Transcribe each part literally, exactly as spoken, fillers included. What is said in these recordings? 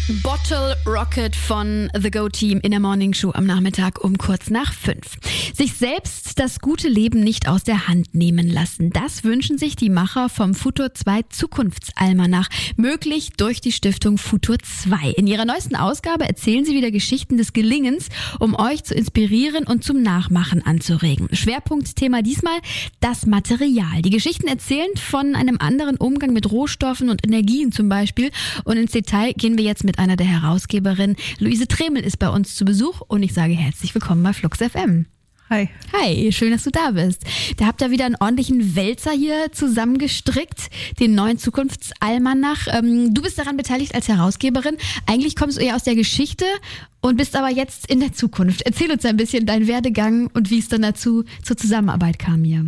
Bottle Rocket von The Go Team in der Morning Show am Nachmittag um kurz nach fünf. Sich selbst das gute Leben nicht aus der Hand nehmen lassen. Das wünschen sich die Macher vom Futur zwei Zukunftsalmanach. Möglich durch die Stiftung Futur zwei. In ihrer neuesten Ausgabe erzählen sie wieder Geschichten des Gelingens, um euch zu inspirieren und zum Nachmachen anzuregen. Schwerpunktthema diesmal das Material. Die Geschichten erzählen von einem anderen Umgang mit Rohstoffen und Energien zum Beispiel. Und ins Detail gehen wir jetzt mit einer der Herausgeberinnen. Luise Tremel ist bei uns zu Besuch und ich sage herzlich willkommen bei Flux F M. Hi. Hi, schön, dass du da bist. Da habt ihr wieder einen ordentlichen Wälzer hier zusammengestrickt, den neuen Zukunftsalmanach. Ähm, du bist daran beteiligt als Herausgeberin. Eigentlich kommst du eher aus der Geschichte und bist aber jetzt in der Zukunft. Erzähl uns ein bisschen deinen Werdegang und wie es dann dazu zur Zusammenarbeit kam hier.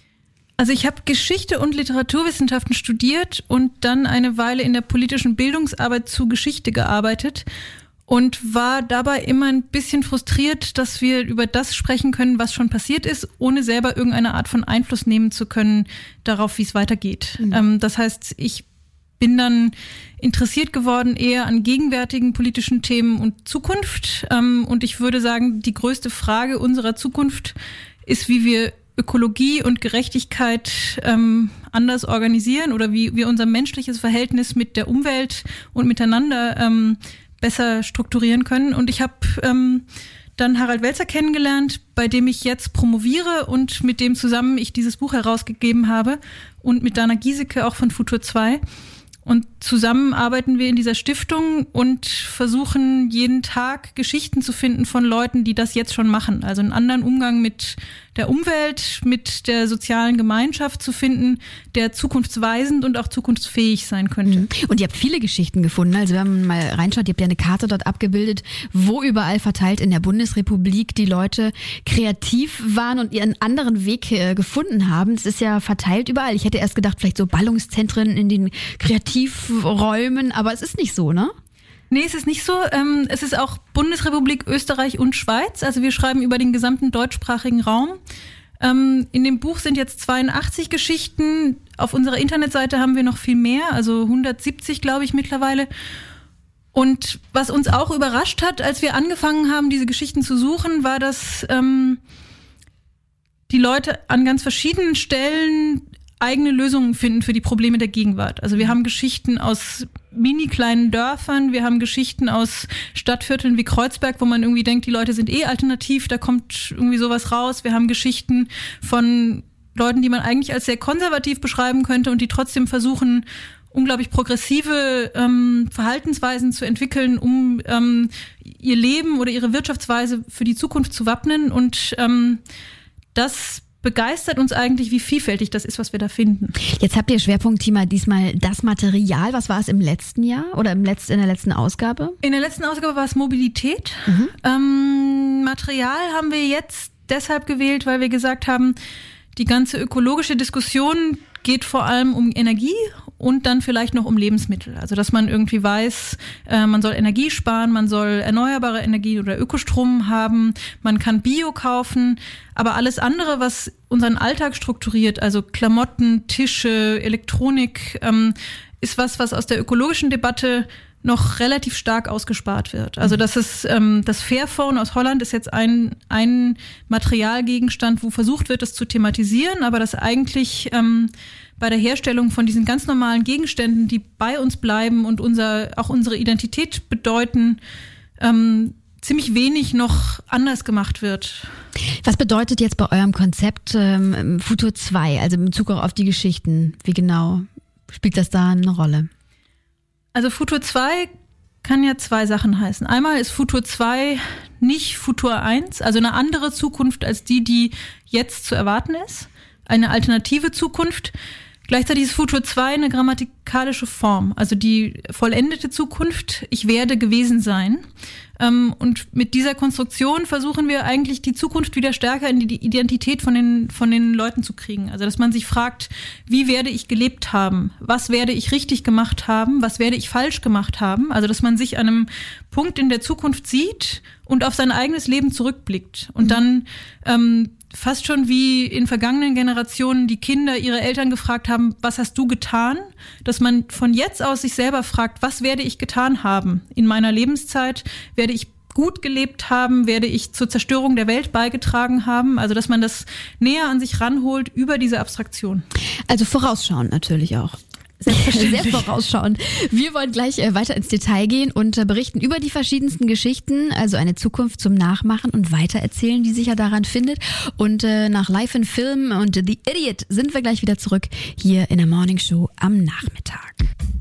Also ich habe Geschichte und Literaturwissenschaften studiert und dann eine Weile in der politischen Bildungsarbeit zu Geschichte gearbeitet und war dabei immer ein bisschen frustriert, dass wir über das sprechen können, was schon passiert ist, ohne selber irgendeine Art von Einfluss nehmen zu können darauf, wie es weitergeht. Mhm. Ähm, das heißt, ich bin dann interessiert geworden eher an gegenwärtigen politischen Themen und Zukunft. Ähm, und ich würde sagen, die größte Frage unserer Zukunft ist, wie wir Ökologie und Gerechtigkeit ähm, anders organisieren oder wie wir unser menschliches Verhältnis mit der Umwelt und miteinander ähm, besser strukturieren können. Und ich habe ähm, dann Harald Welzer kennengelernt, bei dem ich jetzt promoviere und mit dem zusammen ich dieses Buch herausgegeben habe und mit Dana Giesecke auch von Futur zwei. Und zusammen arbeiten wir in dieser Stiftung und versuchen jeden Tag Geschichten zu finden von Leuten, die das jetzt schon machen. Also einen anderen Umgang mit der Umwelt, mit der sozialen Gemeinschaft zu finden, der zukunftsweisend und auch zukunftsfähig sein könnte. Und ihr habt viele Geschichten gefunden. Also wenn man mal reinschaut, ihr habt ja eine Karte dort abgebildet, wo überall verteilt in der Bundesrepublik die Leute kreativ waren und ihren anderen Weg äh, gefunden haben. Es ist ja verteilt überall. Ich hätte erst gedacht, vielleicht so Ballungszentren in den Kreativräumen, aber es ist nicht so, ne? Nee, es ist nicht so. Ähm, es ist auch Bundesrepublik, Österreich und Schweiz. Also wir schreiben über den gesamten deutschsprachigen Raum. Ähm, in dem Buch sind jetzt zweiundachtzig Geschichten. Auf unserer Internetseite haben wir noch viel mehr, also hundertsiebzig, glaube ich, mittlerweile. Und was uns auch überrascht hat, als wir angefangen haben, diese Geschichten zu suchen, war, dass ähm, die Leute an ganz verschiedenen Stellen eigene Lösungen finden für die Probleme der Gegenwart. Also wir haben Geschichten aus mini kleinen Dörfern, wir haben Geschichten aus Stadtvierteln wie Kreuzberg, wo man irgendwie denkt, die Leute sind eh alternativ, da kommt irgendwie sowas raus. Wir haben Geschichten von Leuten, die man eigentlich als sehr konservativ beschreiben könnte und die trotzdem versuchen, unglaublich progressive ähm, Verhaltensweisen zu entwickeln, um ähm, ihr Leben oder ihre Wirtschaftsweise für die Zukunft zu wappnen. Und ähm, das begeistert uns eigentlich, wie vielfältig das ist, was wir da finden. Jetzt habt ihr Schwerpunktthema diesmal das Material. Was war es im letzten Jahr oder im letzten, in der letzten Ausgabe? In der letzten Ausgabe war es Mobilität. Mhm. Ähm, Material haben wir jetzt deshalb gewählt, weil wir gesagt haben, die ganze ökologische Diskussion geht vor allem um Energie und dann vielleicht noch um Lebensmittel. Also dass man irgendwie weiß, äh, man soll Energie sparen, man soll erneuerbare Energie oder Ökostrom haben, man kann Bio kaufen, aber alles andere, was unseren Alltag strukturiert, also Klamotten, Tische, Elektronik, ähm, ist was, was aus der ökologischen Debatte noch relativ stark ausgespart wird. Also das ist ähm, das Fairphone aus Holland ist jetzt ein ein Materialgegenstand, wo versucht wird, das zu thematisieren, aber das eigentlich ähm, bei der Herstellung von diesen ganz normalen Gegenständen, die bei uns bleiben und unser auch unsere Identität bedeuten, ähm, ziemlich wenig noch anders gemacht wird. Was bedeutet jetzt bei eurem Konzept ähm, Futur zwei, also in Bezug auch auf die Geschichten? Wie genau spielt das da eine Rolle? Also Futur zwei kann ja zwei Sachen heißen. Einmal ist Futur zwei nicht Futur eins, also eine andere Zukunft als die, die jetzt zu erwarten ist. Eine alternative Zukunft. Gleichzeitig ist Futur zwei eine grammatikalische Form, also die vollendete Zukunft. Ich werde gewesen sein. Und mit dieser Konstruktion versuchen wir eigentlich die Zukunft wieder stärker in die Identität von den, von den Leuten zu kriegen. Also dass man sich fragt, wie werde ich gelebt haben? Was werde ich richtig gemacht haben? Was werde ich falsch gemacht haben? Also dass man sich an einem Punkt in der Zukunft sieht und auf sein eigenes Leben zurückblickt und dann ähm, fast schon wie in vergangenen Generationen die Kinder ihre Eltern gefragt haben, was hast du getan? Dass man von jetzt aus sich selber fragt, was werde ich getan haben in meiner Lebenszeit? Werde ich gut gelebt haben? Werde ich zur Zerstörung der Welt beigetragen haben? Also, dass man das näher an sich ranholt über diese Abstraktion. Also vorausschauend natürlich auch. Sehr vorausschauend. Wir wollen gleich äh, weiter ins Detail gehen und äh, berichten über die verschiedensten Geschichten, also eine Zukunft zum Nachmachen und Weitererzählen, die sich ja daran findet. Und äh, nach Live in Film und The Idiot sind wir gleich wieder zurück hier in der Morning Show am Nachmittag.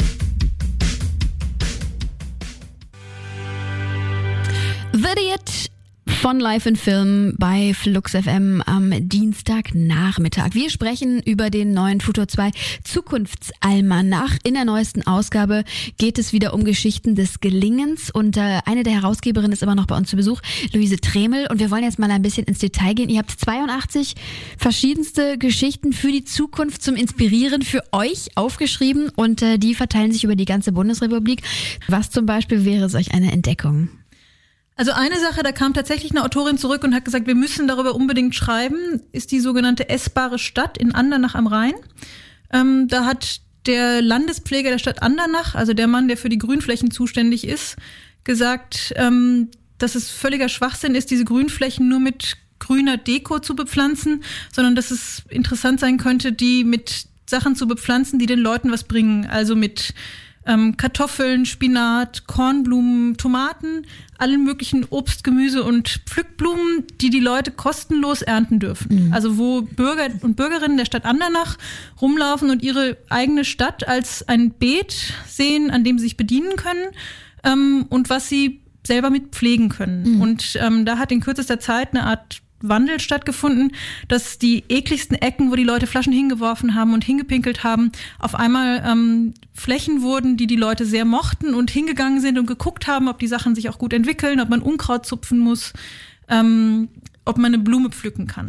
The Idiot von Live in Film bei Flux F M am Dienstagnachmittag. Wir sprechen über den neuen Futur zwei Zukunftsalmanach. In der neuesten Ausgabe geht es wieder um Geschichten des Gelingens und äh, eine der Herausgeberinnen ist immer noch bei uns zu Besuch, Luise Tremel. Und wir wollen jetzt mal ein bisschen ins Detail gehen. Ihr habt zweiundachtzig verschiedenste Geschichten für die Zukunft zum Inspirieren für euch aufgeschrieben und äh, die verteilen sich über die ganze Bundesrepublik. Was zum Beispiel wäre solch eine Entdeckung? Also eine Sache, da kam tatsächlich eine Autorin zurück und hat gesagt, wir müssen darüber unbedingt schreiben, ist die sogenannte essbare Stadt in Andernach am Rhein. Ähm, da hat der Landespfleger der Stadt Andernach, also der Mann, der für die Grünflächen zuständig ist, gesagt, ähm, dass es völliger Schwachsinn ist, diese Grünflächen nur mit grüner Deko zu bepflanzen, sondern dass es interessant sein könnte, die mit Sachen zu bepflanzen, die den Leuten was bringen. Also mit ähm, Kartoffeln, Spinat, Kornblumen, Tomaten, allen möglichen Obst, Gemüse und Pflückblumen, die die Leute kostenlos ernten dürfen. Mhm. Also wo Bürger und Bürgerinnen der Stadt Andernach rumlaufen und ihre eigene Stadt als ein Beet sehen, an dem sie sich bedienen können ähm, und was sie selber mit pflegen können. Mhm. Und ähm, da hat in kürzester Zeit eine Art Wandel stattgefunden, dass die ekligsten Ecken, wo die Leute Flaschen hingeworfen haben und hingepinkelt haben, auf einmal ähm, Flächen wurden, die die Leute sehr mochten und hingegangen sind und geguckt haben, ob die Sachen sich auch gut entwickeln, ob man Unkraut zupfen muss, ähm, ob man eine Blume pflücken kann.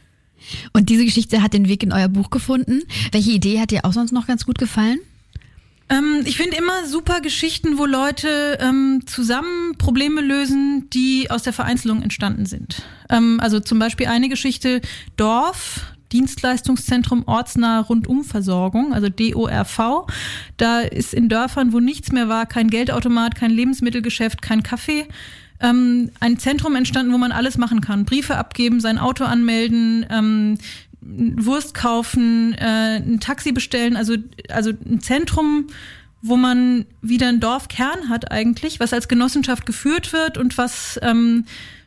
Und diese Geschichte hat den Weg in euer Buch gefunden. Welche Idee hat dir auch sonst noch ganz gut gefallen? Ähm, ich finde immer super Geschichten, wo Leute ähm, zusammen Probleme lösen, die aus der Vereinzelung entstanden sind. Ähm, also zum Beispiel eine Geschichte Dorf, Dienstleistungszentrum ortsnahe Rundumversorgung, also D O R V. Da ist in Dörfern, wo nichts mehr war, kein Geldautomat, kein Lebensmittelgeschäft, kein Café, ähm, ein Zentrum entstanden, wo man alles machen kann. Briefe abgeben, sein Auto anmelden, ähm, Wurst kaufen, äh, ein Taxi bestellen, also also ein Zentrum, wo man wieder einen Dorfkern hat eigentlich, was als Genossenschaft geführt wird und was ähm,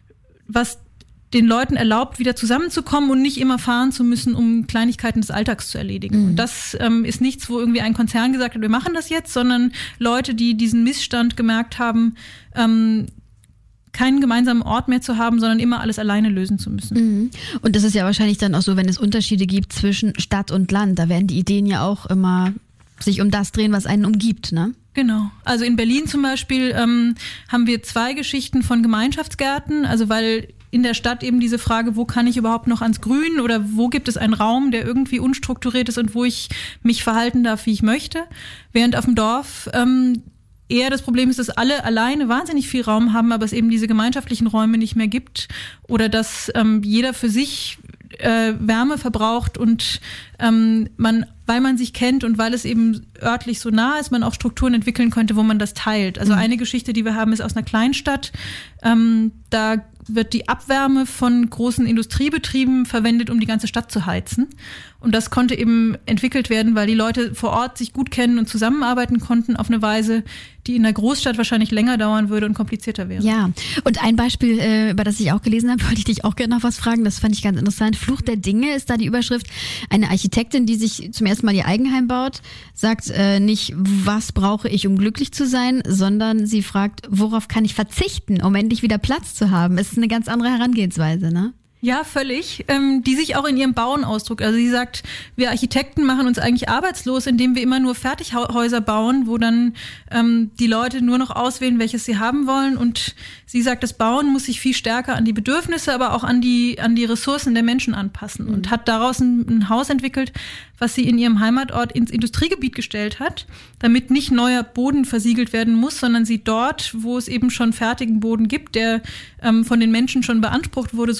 was den Leuten erlaubt, wieder zusammenzukommen und nicht immer fahren zu müssen, um Kleinigkeiten des Alltags zu erledigen. Mhm. Und das ähm, ist nichts, wo irgendwie ein Konzern gesagt hat, wir machen das jetzt, sondern Leute, die diesen Missstand gemerkt haben, ähm, keinen gemeinsamen Ort mehr zu haben, sondern immer alles alleine lösen zu müssen. Mhm. Und das ist ja wahrscheinlich dann auch so, wenn es Unterschiede gibt zwischen Stadt und Land. Da werden die Ideen ja auch immer sich um das drehen, was einen umgibt, ne? Genau. Also in Berlin zum Beispiel ähm, haben wir zwei Geschichten von Gemeinschaftsgärten, also weil in der Stadt eben diese Frage, wo kann ich überhaupt noch ans Grün oder wo gibt es einen Raum, der irgendwie unstrukturiert ist und wo ich mich verhalten darf, wie ich möchte. Während auf dem Dorf ähm, eher das Problem ist, dass alle alleine wahnsinnig viel Raum haben, aber es eben diese gemeinschaftlichen Räume nicht mehr gibt oder dass ähm, jeder für sich äh, Wärme verbraucht und ähm, man, weil man sich kennt und weil es eben örtlich so nah ist, man auch Strukturen entwickeln könnte, wo man das teilt. Also mhm. eine Geschichte, die wir haben, ist aus einer Kleinstadt. Ähm, da wird die Abwärme von großen Industriebetrieben verwendet, um die ganze Stadt zu heizen. Und das konnte eben entwickelt werden, weil die Leute vor Ort sich gut kennen und zusammenarbeiten konnten auf eine Weise, die in der Großstadt wahrscheinlich länger dauern würde und komplizierter wäre. Ja, und ein Beispiel, äh, über das ich auch gelesen habe, wollte ich dich auch gerne noch was fragen, das fand ich ganz interessant. Fluch der Dinge ist da die Überschrift. Eine Architektin, die sich zum ersten Mal ihr Eigenheim baut, sagt äh, nicht, was brauche ich, um glücklich zu sein, sondern sie fragt, worauf kann ich verzichten, um endlich wieder Platz zu haben. Es ist eine ganz andere Herangehensweise, ne? Ja, völlig, ähm, die sich auch in ihrem Bauen ausdrückt. Also sie sagt, wir Architekten machen uns eigentlich arbeitslos, indem wir immer nur Fertighäuser bauen, wo dann ähm, die Leute nur noch auswählen, welches sie haben wollen. Und sie sagt, das Bauen muss sich viel stärker an die Bedürfnisse, aber auch an die an die Ressourcen der Menschen anpassen. Mhm. Und hat daraus ein, ein Haus entwickelt, was sie in ihrem Heimatort ins Industriegebiet gestellt hat, damit nicht neuer Boden versiegelt werden muss, sondern sie dort, wo es eben schon fertigen Boden gibt, der ähm, von den Menschen schon beansprucht wurde sozusagen,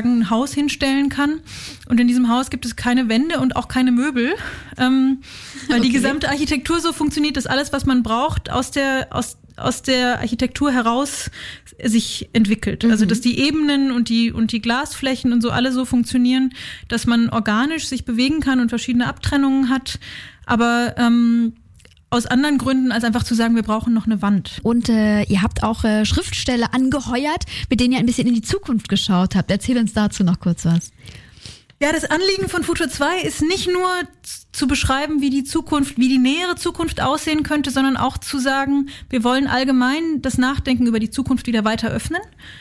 sozusagen ein Haus hinstellen kann. Und in diesem Haus gibt es keine Wände und auch keine Möbel, ähm, weil okay. die gesamte Architektur so funktioniert, dass alles, was man braucht, aus der aus aus der Architektur heraus sich entwickelt. Mhm. Also dass die Ebenen und die und die Glasflächen und so alle so funktionieren, dass man organisch sich bewegen kann und verschiedene Abtrennungen hat. Aber ähm, aus anderen Gründen, als einfach zu sagen, wir brauchen noch eine Wand. Und äh, ihr habt auch äh, Schriftsteller angeheuert, mit denen ihr ein bisschen in die Zukunft geschaut habt. Erzähl uns dazu noch kurz was. Ja, das Anliegen von Futur zwei ist nicht nur zu beschreiben, wie die Zukunft, wie die nähere Zukunft aussehen könnte, sondern auch zu sagen, wir wollen allgemein das Nachdenken über die Zukunft wieder weiter öffnen.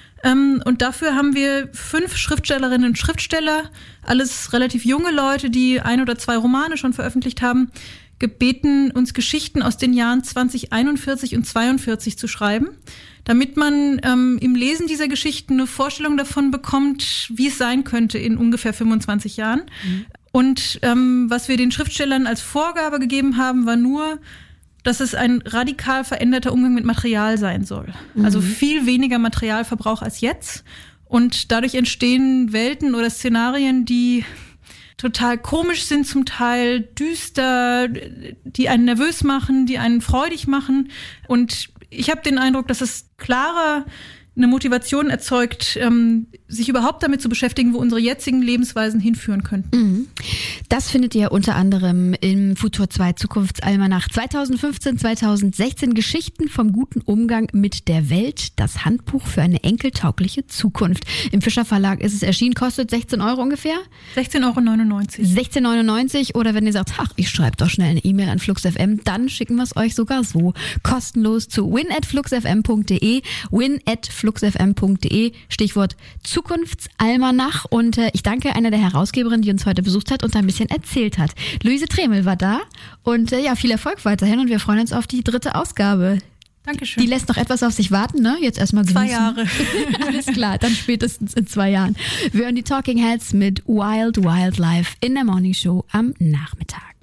Und dafür haben wir fünf Schriftstellerinnen und Schriftsteller, alles relativ junge Leute, die ein oder zwei Romane schon veröffentlicht haben, gebeten, uns Geschichten aus den Jahren zwanzig einundvierzig und zweiundvierzig zu schreiben, damit man ähm, im Lesen dieser Geschichten eine Vorstellung davon bekommt, wie es sein könnte in ungefähr fünfundzwanzig Jahren. Mhm. Und ähm, was wir den Schriftstellern als Vorgabe gegeben haben, war nur, dass es ein radikal veränderter Umgang mit Material sein soll. Mhm. Also viel weniger Materialverbrauch als jetzt. Und dadurch entstehen Welten oder Szenarien, die total komisch sind, zum Teil düster, die einen nervös machen, die einen freudig machen. Und ich habe den Eindruck, dass es klarer eine Motivation erzeugt, ähm, sich überhaupt damit zu beschäftigen, wo unsere jetzigen Lebensweisen hinführen könnten. Mhm. Das findet ihr unter anderem im Futur zwei Zukunftsalmanach zweitausendfünfzehn zweitausendsechzehn Geschichten vom guten Umgang mit der Welt, das Handbuch für eine enkeltaugliche Zukunft. Im Fischer Verlag ist es erschienen, kostet sechzehn Euro ungefähr? sechzehn Euro neunundneunzig. sechzehn neunundneunzig oder wenn ihr sagt, ach, ich schreibe doch schnell eine E-Mail an Flux F M, dann schicken wir es euch sogar so kostenlos zu win at fluxfm punkt de, win at fluxfm punkt de, Stichwort Zukunftsalmanach. Und äh, ich danke einer der Herausgeberinnen, die uns heute besucht hat und ein bisschen erzählt hat. Luise Tremel war da und äh, ja, viel Erfolg weiterhin und wir freuen uns auf die dritte Ausgabe. Dankeschön. Die lässt noch etwas auf sich warten, ne? Jetzt erstmal genießen. Zwei Jahre. Alles klar, dann spätestens in zwei Jahren. Wir hören die Talking Heads mit Wild Wildlife in der Morning Show am Nachmittag.